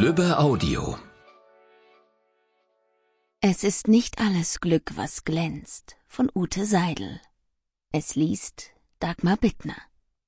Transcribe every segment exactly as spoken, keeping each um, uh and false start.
Lübbe Audio. Es ist nicht alles Glück, was glänzt, von Ute Seidel. Es liest Dagmar Bittner.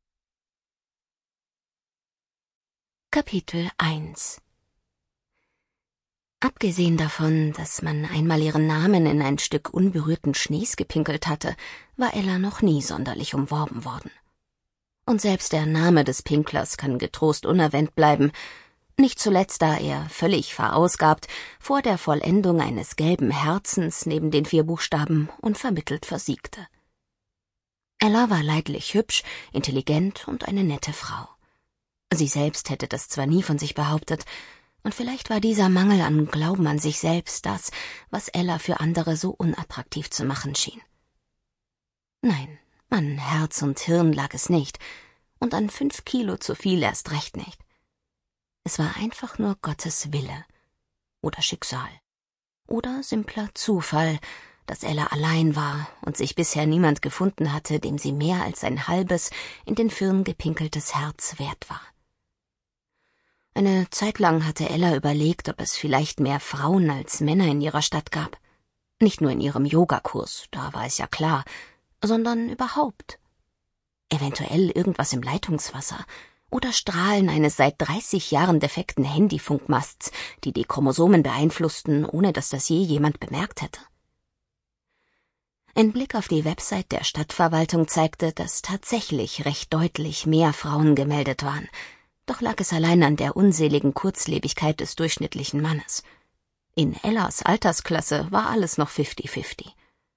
Kapitel eins. Abgesehen davon, dass man einmal ihren Namen in ein Stück unberührten Schnees gepinkelt hatte, war Ella noch nie sonderlich umworben worden. Und selbst der Name des Pinklers kann getrost unerwähnt bleiben, nicht zuletzt, da er, völlig verausgabt, vor der Vollendung eines gelben Herzens neben den vier Buchstaben unvermittelt versiegte. Ella war leidlich hübsch, intelligent und eine nette Frau. Sie selbst hätte das zwar nie von sich behauptet, und vielleicht war dieser Mangel an Glauben an sich selbst das, was Ella für andere so unattraktiv zu machen schien. Nein, an Herz und Hirn lag es nicht, und an fünf Kilo zu viel erst recht nicht. Es war einfach nur Gottes Wille oder Schicksal oder simpler Zufall, dass Ella allein war und sich bisher niemand gefunden hatte, dem sie mehr als ein halbes, in den Firn gepinkeltes Herz wert war. Eine Zeit lang hatte Ella überlegt, ob es vielleicht mehr Frauen als Männer in ihrer Stadt gab. Nicht nur in ihrem Yogakurs, da war es ja klar, sondern überhaupt. Eventuell irgendwas im Leitungswasser oder Strahlen eines seit dreißig Jahren defekten Handyfunkmasts, die die Chromosomen beeinflussten, ohne dass das je jemand bemerkt hätte. Ein Blick auf die Website der Stadtverwaltung zeigte, dass tatsächlich recht deutlich mehr Frauen gemeldet waren, doch lag es allein an der unseligen Kurzlebigkeit des durchschnittlichen Mannes. In Ellas Altersklasse war alles noch fifty-fifty.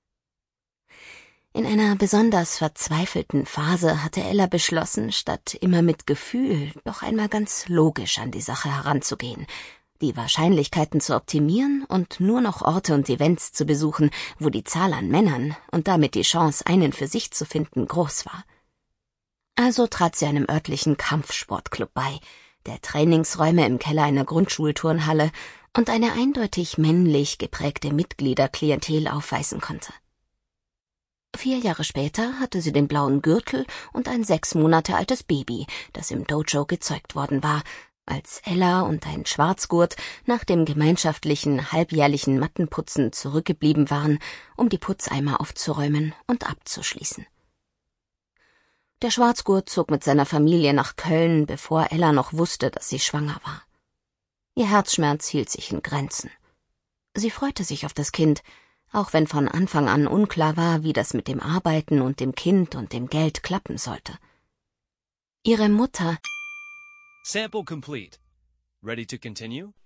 In einer besonders verzweifelten Phase hatte Ella beschlossen, statt immer mit Gefühl, doch einmal ganz logisch an die Sache heranzugehen, die Wahrscheinlichkeiten zu optimieren und nur noch Orte und Events zu besuchen, wo die Zahl an Männern und damit die Chance, einen für sich zu finden, groß war. Also trat sie einem örtlichen Kampfsportclub bei, der Trainingsräume im Keller einer Grundschulturnhalle und eine eindeutig männlich geprägte Mitgliederklientel aufweisen konnte. Vier Jahre später hatte sie den blauen Gürtel und ein sechs Monate altes Baby, das im Dojo gezeugt worden war, als Ella und ein Schwarzgurt nach dem gemeinschaftlichen halbjährlichen Mattenputzen zurückgeblieben waren, um die Putzeimer aufzuräumen und abzuschließen. Der Schwarzgurt zog mit seiner Familie nach Köln, bevor Ella noch wusste, dass sie schwanger war. Ihr Herzschmerz hielt sich in Grenzen. Sie freute sich auf das Kind, auch wenn von Anfang an unklar war, wie das mit dem Arbeiten und dem Kind und dem Geld klappen sollte. Ihre Mutter Sample complete. Ready to continue?